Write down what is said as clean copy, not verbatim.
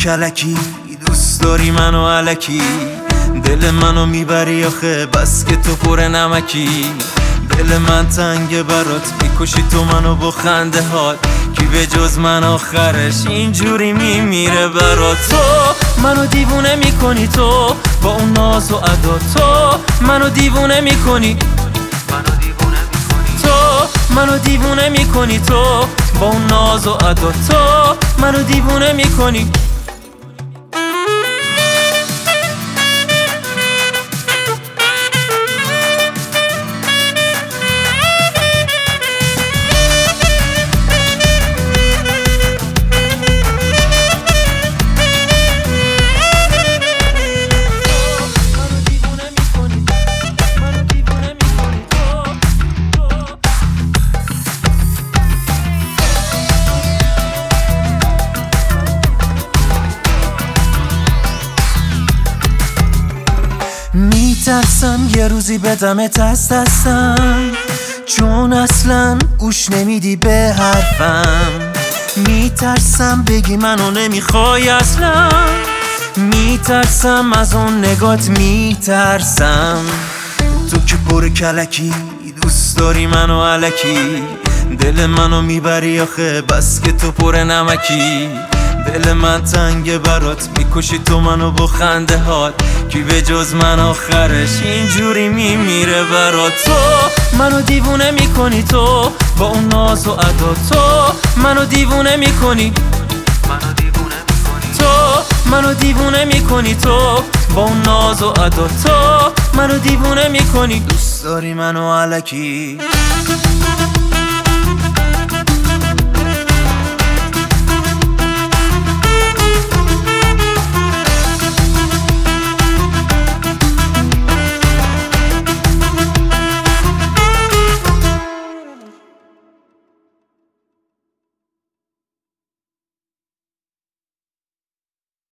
کلکی، دوست داری منو الکی، دل منو میبری آخه بس که تو پر نمکی. دل من تنگه برات، میکشی تو منو با خنده هات، کی به جز من آخرش اینجوری میمیره برات. تو منو دیوونه میکنی، تو با اون ناز و ادا، تو منو دیوونه میکنی، تو منو دیوونه میکنی، تو با اون ناز و ادا، تو منو دیوونه میکنی. میترسم یه روزی بدمت از دستم، چون اصلا گوش نمیدی به حرفم. میترسم بگی منو نمیخوای اصلا، میترسم از اون نگات، میترسم. تو که پر کلکی، دوست داری منو الکی، دل منو میبری آخه بس که تو پر نمکی. دل من تنگه برات، میکشی تو منو با خنده هات، کی به جز من آخرش اینجوری میمیره برات. تو منو دیوونه میکنی، تو با اون ناز و ادا، تو منو دیوونه میکنی، تو منو دیوونه میکنی، تو با اون ناز و ادا، تو منو دیوونه میکنی. دوست داری منو الکی.